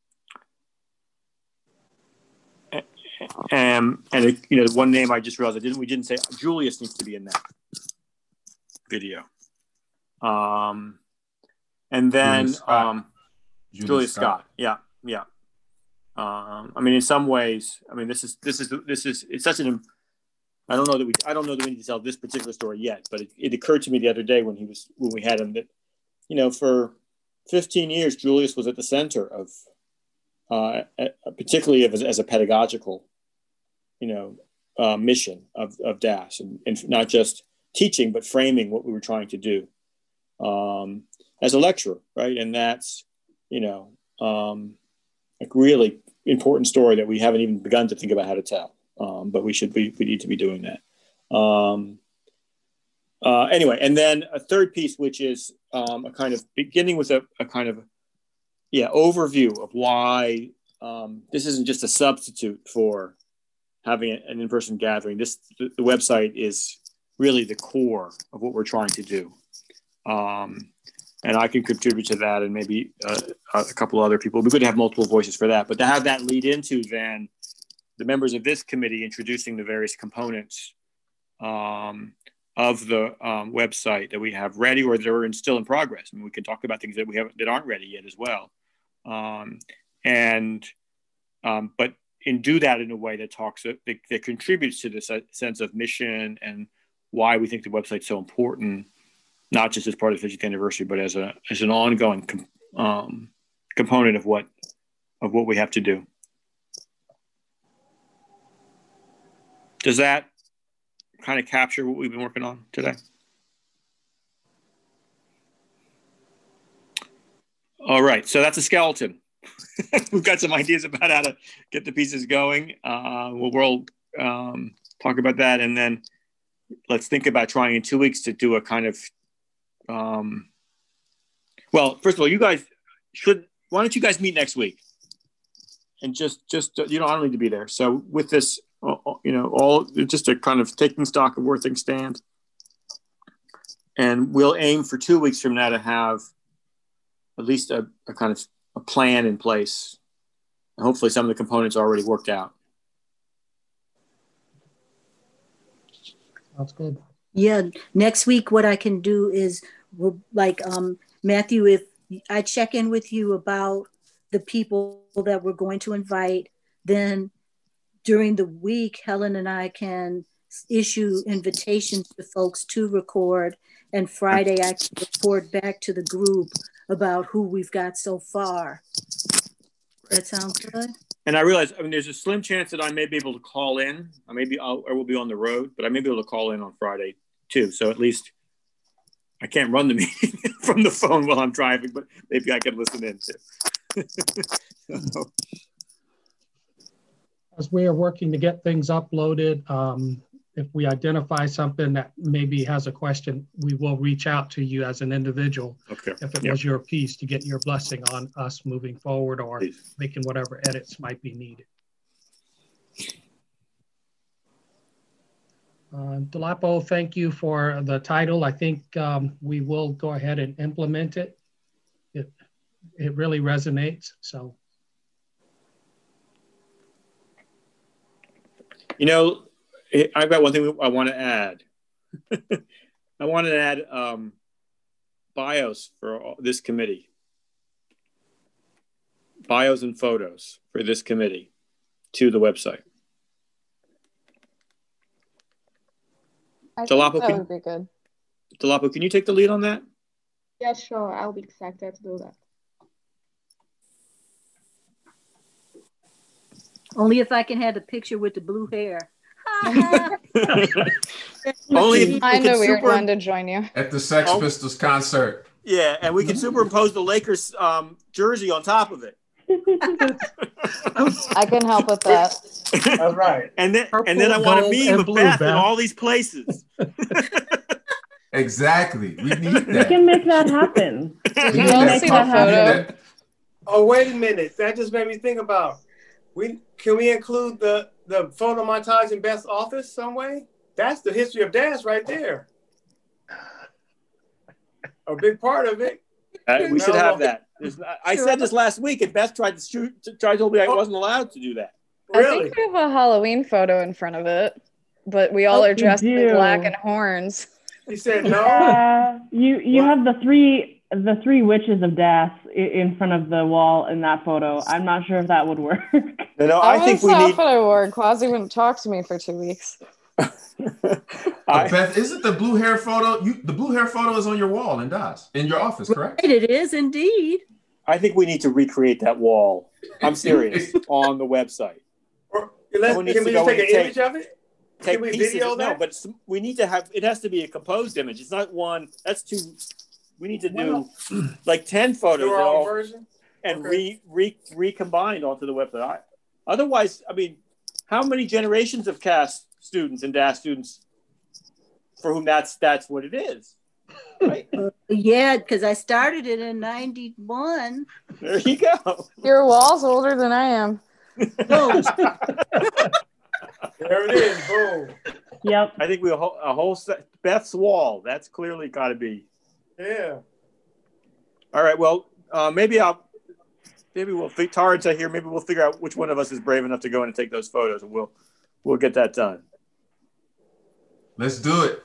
and, and it, you know, one name I just realized I didn't, we didn't say, Julius needs to be in that video. Um, And then Julius Scott. Um, Julius, Julius Scott. Scott. Yeah, yeah. Um, I mean, in some ways, I mean, this is this is this is it's such an. I don't know that we I don't know that we need to tell this particular story yet, but it, it occurred to me the other day when he was when we had him that, you know, for fifteen years, Julius was at the center of, uh, particularly as, as a pedagogical, you know, uh, mission of of D A S, and, and not just teaching but framing what we were trying to do. Um, as a lecturer, right? And that's, you know, um, like really important story that we haven't even begun to think about how to tell. Um, but we should be, we need to be doing that. Um, uh, anyway, and then a third piece, which is um, a kind of beginning with a, a kind of, yeah, overview of why um, this isn't just a substitute for having an in-person gathering. This, the, the website is really the core of what we're trying to do. Um, and I can contribute to that, and maybe uh, a couple other people. We could have multiple voices for that, but to have that lead into then the members of this committee introducing the various components um, of the um, website that we have ready or that are in, still in progress. I mean, we can talk about things that we haven't, that aren't ready yet as well. Um, and, um, but and do that in a way that talks, that, that contributes to this sense of mission and why we think the website's so important, not just as part of the fiftieth anniversary, but as a as an ongoing com, um, component of what of what we have to do. Does that kind of capture what we've been working on today? All right, so that's a skeleton. We've got some ideas about how to get the pieces going. Uh, we'll, we'll um, talk about that, and then let's think about trying in two weeks to do a kind of Um, well, first of all, you guys should, why don't you guys meet next week? And just, just, you know, I don't need to be there. So with this, uh, you know, all just a kind of taking stock of where things stand. And we'll aim for two weeks from now to have at least a, a kind of a plan in place. And hopefully some of the components are already worked out. That's good. Yeah, next week what I can do is, like um, Matthew, if I check in with you about the people that we're going to invite, then during the week, Helen and I can issue invitations to folks to record, and Friday I can report back to the group about who we've got so far. That sounds good? And I realize, I mean, there's a slim chance that I may be able to call in. I may be, I'll, I will be on the road, but I may be able to call in on Friday too. So at least I can't run the meeting from the phone while I'm driving, but maybe I can listen in too. So. As we are working to get things uploaded, um, if we identify something that maybe has a question, we will reach out to you as an individual. Okay. If it yep. was your piece, to get your blessing on us moving forward, or Please. making whatever edits might be needed. Uh, Dolapo, thank you for the title. I think um, we will go ahead and implement it. It, it really resonates, so. You know, I've got one thing I want to add. I want to add um, bios for all, this committee. Bios and photos for this committee to the website. I Dolapo, think that can, would be good. Dolapo, can you take the lead on that? Yeah, sure. I'll be excited to do that. Only if I can have the picture with the blue hair. Only if Find we a can weird super, one to join you. At the Sex Oh. Pistols concert. Yeah, and we can superimpose the Lakers um, jersey on top of it. I can help with that. That's right. And then, Purple, and then I want a gold, meme and of blue, Beth in Beth. all these places. Exactly. We need We that. can make that happen. Did We you need all that see pop- that we need photo? that- Oh, wait a minute. That just made me think about, we can we include the, the photo montage in Beth's office some way? That's the history of dance right there. A big part of it. Uh, we should No. have that. There's, I said this last week, and Beth tried to shoot, tried to tell me I wasn't allowed to do that. I Really? think we have a Halloween photo in front of it, but we all Oh, are we dressed in do. black and horns. He said no. Yeah, you you What? have the three the three witches of Das i- in front of the wall in that photo. I'm not sure if that would work. No, no, I, I think was we off need. what I wore. Quasi wouldn't talk to me for two weeks. I, Beth, isn't the blue hair photo? You the blue hair photo is on your wall in Das in your office, correct? Right, it is indeed. I think we need to recreate that wall. I'm serious on the website. Or, let's, Someone needs can we to just go take in an and image of it? Take Can we pieces. video of, no, that? but some, we need to have. It has to be a composed image. It's not one. That's too. We need to do like ten photos. Do that our own all, version? and Okay. re, re recombined onto the website. I, otherwise, I mean, how many generations of C A S students and D A S students for whom that's that's what it is, right? Uh, yeah, because I started it in ninety-one. There you go. Your wall's older than I am. No, There it is. Boom. Yep. I think we a whole, a whole set, Beth's wall. That's clearly got to be. Yeah. All right. Well, uh, maybe I'll. Maybe we'll. Tara's here. Maybe we'll figure out which one of us is brave enough to go in and take those photos, and we'll we'll get that done. Let's do it.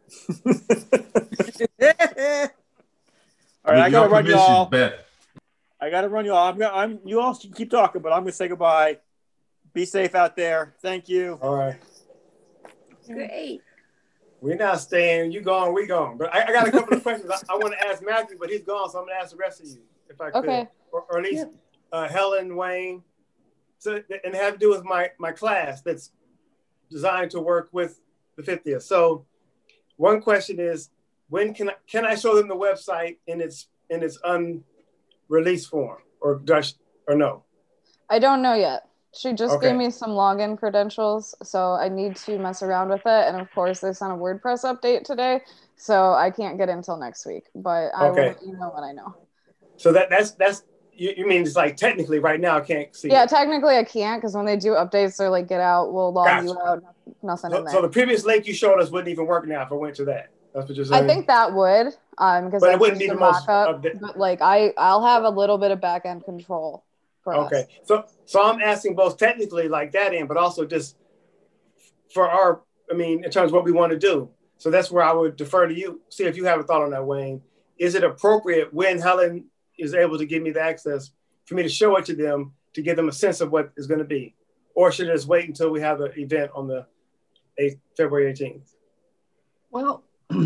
All right. I With gotta your run permission, y'all. Beth. I gotta run y'all. I'm. gonna- I'm. You all can keep talking, but I'm gonna say goodbye. Be safe out there. Thank you. All right. great. We're not staying. You gone, we gone. But I, I got a couple of questions I, I want to ask Matthew, but he's gone, so I'm going to ask the rest of you, if I could. Okay. Or, or at least uh, Helen, Wayne. So, and have to do with my, my class that's designed to work with the fiftieth. So one question is, when can I, can I show them the website in its in its unreleased form, or does or no? I don't know yet. She just Okay. gave me some login credentials, so I need to mess around with it. And of course, they sent a WordPress update today, so I can't get until next week. But I Okay. will let you know when I know. So that that's that's you, you mean it's like technically right now I can't see. Yeah, it. technically I can't, because when they do updates, they're like, get out, we'll log you Gotcha. out, nothing So, in there. so the previous link you showed us wouldn't even work now if I went to that. That's what you're saying. I think that would, um, because But it that's wouldn't just be a the most mock-up. upda- But like I, I'll have a little bit of back end control for Okay, us. so so I'm asking both technically like that end, but also just for our, I mean, in terms of what we want to do. So that's where I would defer to you. See if you have a thought on that, Wayne. Is it appropriate when Helen is able to give me the access for me to show it to them to give them a sense of what is going to be, or should I just wait until we have the event on the eighth, February eighteenth? Well,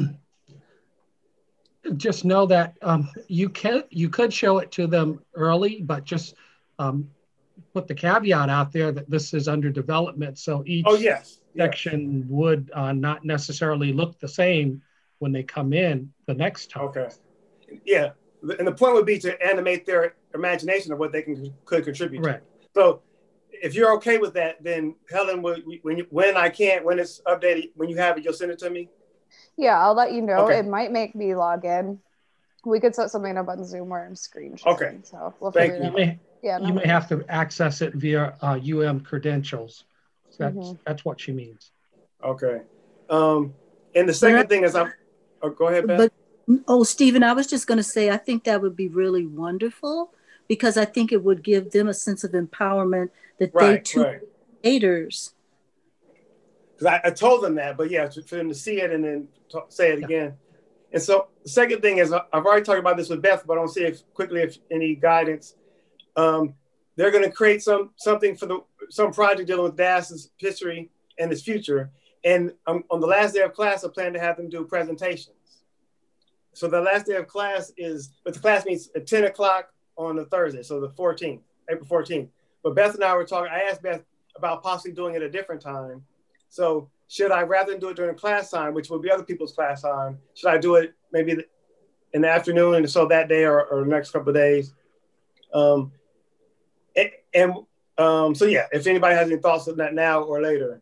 just know that um, you can you could show it to them early, but just um, put the caveat out there that this is under development. So each Oh yes, yes. section would uh, not necessarily look the same when they come in the next time. Okay. Yeah, and the point would be to animate their imagination of what they can could contribute. to. Correct. So if you're okay with that, then Helen, will- when you, when I can't, when it's updated, when you have it, you'll send it to me. Yeah, I'll let you know. Okay. It might make me log in. We could set something up on Zoom where I'm screen sharing. Okay. So we'll Thank figure You it out. may, Yeah, no you may worries. have to access it via uh, U M credentials. So that's, Mhm. that's what she means. Okay. Um, and the second thing is, I'm. Oh, go ahead, Beth. But oh, Stephen, I was just going to say, I think that would be really wonderful because I think it would give them a sense of empowerment that they Right, too right. are creators. Because I, I told them that, but yeah, to- for them to see it and then talk, say it Yeah. again. And so the second thing is, I- I've already talked about this with Beth, but I don't see if quickly if any guidance. Um, they're going to create some something for the some project dealing with D A S's history and its future. And um, on the last day of class, I plan to have them do presentations. So the last day of class is, but the class meets at ten o'clock on the Thursday, so the fourteenth, April fourteenth. But Beth and I were talking, I asked Beth about possibly doing it at a different time. So should I, rather than do it during class time, which would be other people's class time, should I do it maybe in the afternoon and so that day or, or the next couple of days? Um, and and um, so yeah, if anybody has any thoughts on that now or later.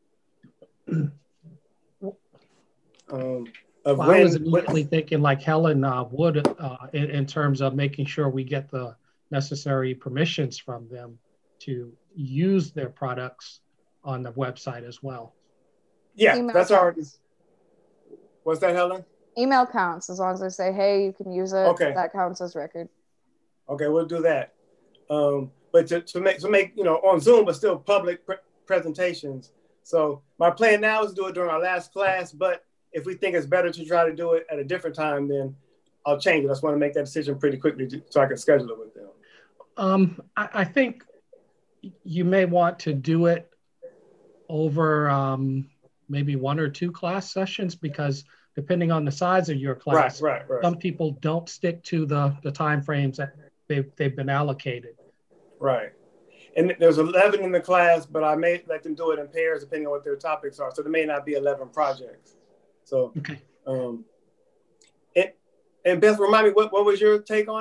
Um, of Well, when, I was when- immediately thinking like Helen uh, would uh, in, in terms of making sure we get the necessary permissions from them to use their products on the website as well. yeah, Email that's already. counts. What's that, Helen? Email counts as long as they say, hey, you can use it. Okay. That counts as record. Okay, we'll do that. Um, but to, to make to make you know on Zoom, but still public pre- presentations. So my plan now is to do it during our last class. But if we think it's better to try to do it at a different time, then I'll change it. I just want to make that decision pretty quickly to, so I can schedule it with them. Um, I, I think you may want to do it over um, maybe one or two class sessions because depending on the size of your class, Right, right, right. some people don't stick to the, the time frames that they've, they've been allocated. Right. And there's eleven in the class, but I may let them do it in pairs depending on what their topics are. So there may not be eleven projects. So, Okay. um, and, and Beth, remind me, what, what was your take on it?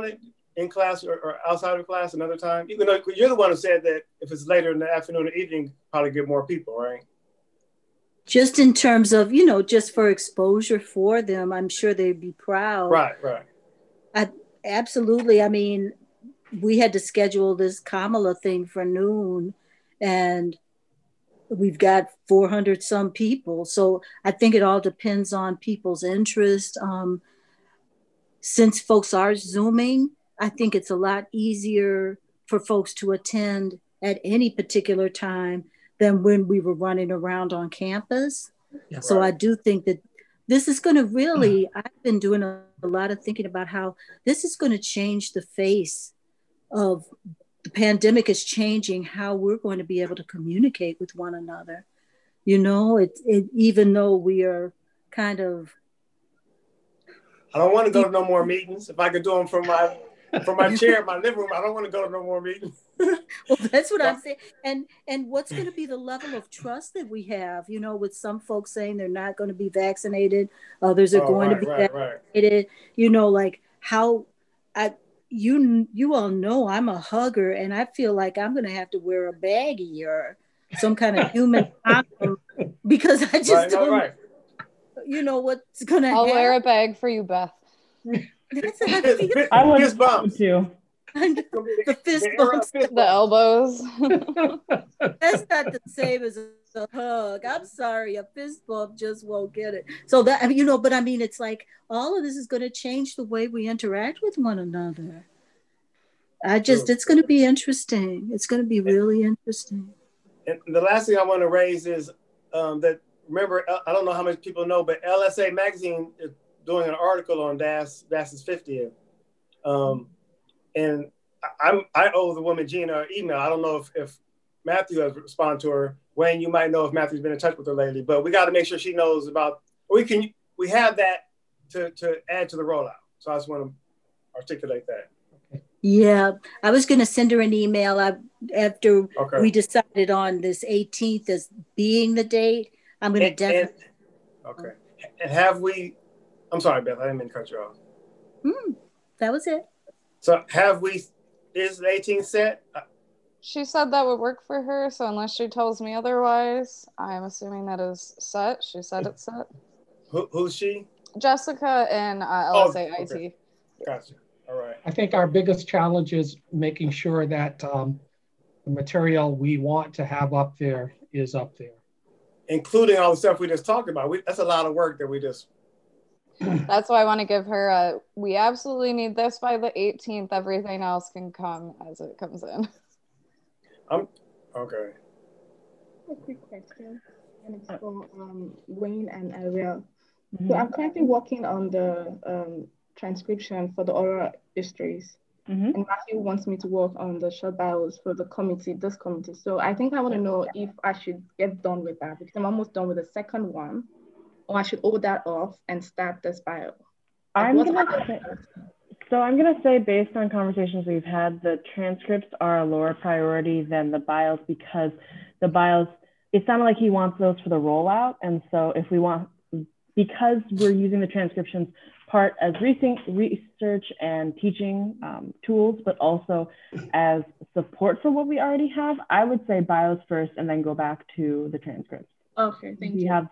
in class or, or outside of class another time? Even though you're the one who said that if it's later in the afternoon or evening, probably get more people, right? Just in terms of, you know, just for exposure for them, I'm sure they'd be proud. Right, right. I, absolutely. I mean, we had to schedule this Kamala thing for noon, and we've got four hundred some people. So I think it all depends on people's interest. Um, since folks are Zooming, I think it's a lot easier for folks to attend at any particular time than when we were running around on campus. Yes. So Right. I do think that this is going to really, I've been doing a, a lot of thinking about how this is going to change the face of the pandemic is changing how we're going to be able to communicate with one another. You know, it, it even though we are kind of. I don't want to go to no more meetings. If I could do them from my from my chair in my living room, I don't want to go to no more meetings. Well, that's what I'm saying. And and what's going to be the level of trust that we have, you know, with some folks saying they're not going to be vaccinated, others are Oh, going right, to be right, right. vaccinated, you know, like how I you you all know I'm a hugger, and I feel like I'm going to have to wear a baggie or some kind of human condom because I just Right, no, don't, right. you know, what's going to I'll happen. wear a bag for you, Beth. That's how I Fist, feel. fist, I would fist bumps. too. The fist The era of bumps. fist The bumps. elbows. That's not the same as a hug. I'm sorry, a fist bump just won't get it. So that, I mean, you know, but I mean, it's like all of this is going to change the way we interact with one another. I just, True. it's going to be interesting. It's going to be really interesting. And the last thing I want to raise is um, that, remember, I don't know how many people know, but L S A Magazine is doing an article on D A S, D A S's fiftieth. Um, and I'm, I owe the woman Gina an email. I don't know if, if Matthew has responded to her. Wayne, you might know if Matthew's been in touch with her lately, but we got to make sure she knows about, we can, we have that to, to add to the rollout. So I just want to articulate that. Yeah, I was going to send her an email I, after Okay. we decided on this eighteenth as being the date. I'm going to And, definitely. and, okay. And have we, I'm sorry, Beth, I didn't mean to cut you off. Hmm, that was it. So have we, is the eighteenth set? She said that would work for her, so unless she tells me otherwise, I'm assuming that is set. She said it's set. Who, who's she? Jessica and uh, Oh, L S A I T. okay. Gotcha. All right. I think our biggest challenge is making sure that um, the material we want to have up there is up there. Including all the stuff we just talked about. We, that's a lot of work that we just. That's why I want to give her a, we absolutely need this by the eighteenth. Everything else can come as it comes in. I'm okay. A quick question, and it's for um, Wayne and Ariel. Mm-hmm. So I'm currently working on the um, transcription for the oral histories, Mm-hmm. and Matthew wants me to work on the short bios for the committee, this committee. So I think I want to know if I should get done with that because I'm almost done with the second one, or I should hold that off and start this bio. Like, I'm what's gonna my- say, so I'm gonna say based on conversations we've had, the transcripts are a lower priority than the bios because the bios, it sounded like he wants those for the rollout. And so if we want, because we're using the transcriptions part as research and teaching um, tools, but also as support for what we already have, I would say bios first and then go back to the transcripts. Okay, thank we you. Have...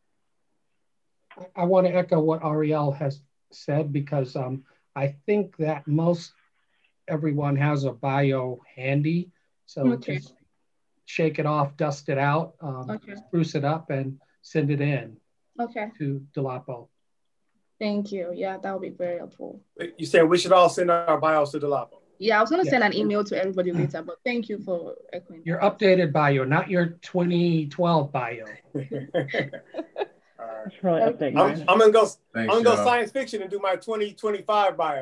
I want to echo what Ariel has said because um, I think that most everyone has a bio handy. So Okay. just shake it off, dust it out, um, Okay. spruce it up and send it in Okay, to Delapo. thank you. Yeah, that would be very helpful. You said we should all send our bios to Delapo. Yeah, I was going to Yes. send an email to everybody later, but thank you for echoing. Your updated bio, not your twenty twelve bio. All right. It's probably Okay. updating I'm, mine. I'm gonna go. Thanks, I'm gonna go y'all. science fiction and do my twenty twenty-five bio.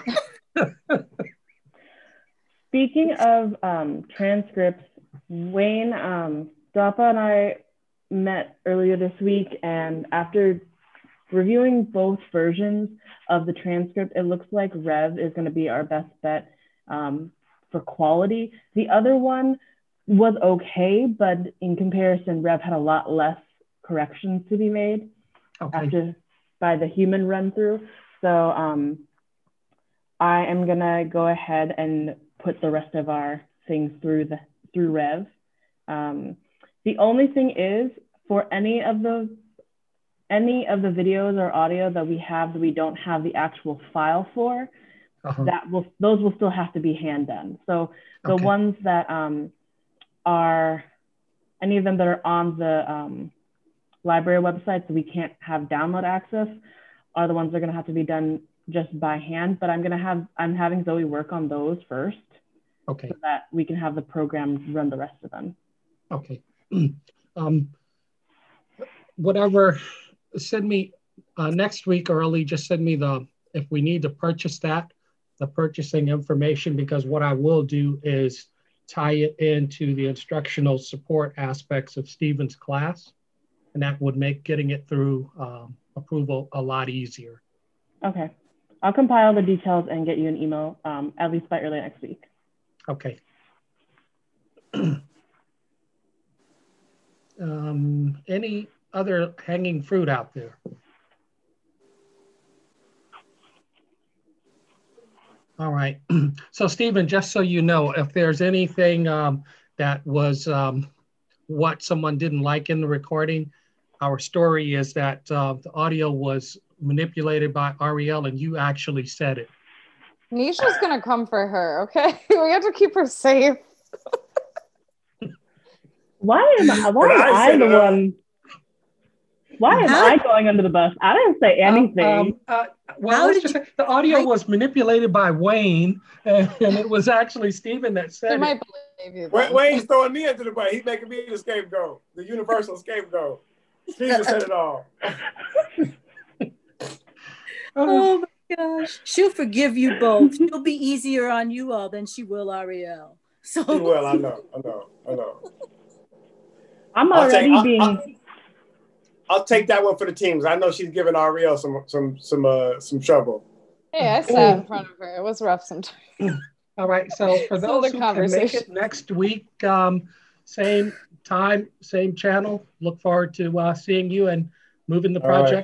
Speaking of um, transcripts, Wayne, um, Dapa and I met earlier this week, and after reviewing both versions of the transcript, it looks like Rev is going to be our best bet um, for quality. The other one was okay, but in comparison, Rev had a lot less corrections to be made Okay. after by the human run through. So um, I am gonna go ahead and put the rest of our things through the through Rev. Um, the only thing is, for any of the any of the videos or audio that we have that we don't have the actual file for, uh-huh. that will those will still have to be hand done. So the okay. ones that um, are any of them that are on the um, library website, so we can't have download access, are the ones that are going to have to be done just by hand. But I'm going to have I'm having Zoe work on those first, okay, so that we can have the program run the rest of them. Okay. Um, whatever. Send me uh, next week early. Just send me the if we need to purchase that, the purchasing information, because what I will do is tie it into the instructional support aspects of Stephen's class, and that would make getting it through um, approval a lot easier. Okay, I'll compile the details and get you an email um, at least by early next week. Okay. um, any other hanging fruit out there? All right. So Stephen, just so you know, if there's anything um, that was um, what someone didn't like in the recording, our story is that uh, the audio was manipulated by Ariel and you actually said it. Nisha's gonna come for her, okay? We have to keep her safe. Why am I, why am I, I the uh, one? Why am huh? I going under the bus? I didn't say anything. Um, um, uh, well, let's just say the audio was manipulated by Wayne, and, and it was actually Stephen that said they it. Might believe you. Wayne, Wayne's throwing me into the bus. He's making me the scapegoat, the universal scapegoat. Stephen said it all. Oh my gosh. She'll forgive you both. She'll be easier on you all than she will Ariel. So she will, I know, I know, I know. I'm already I'll take, being... I'll, I'll, I'll take that one for the teams. I know she's giving Ariel some some some uh some trouble. Hey, I sat in front of her. It was rough sometimes. All right. So for those who can make it next week, um, same time, same channel. Look forward to uh, seeing you and moving the project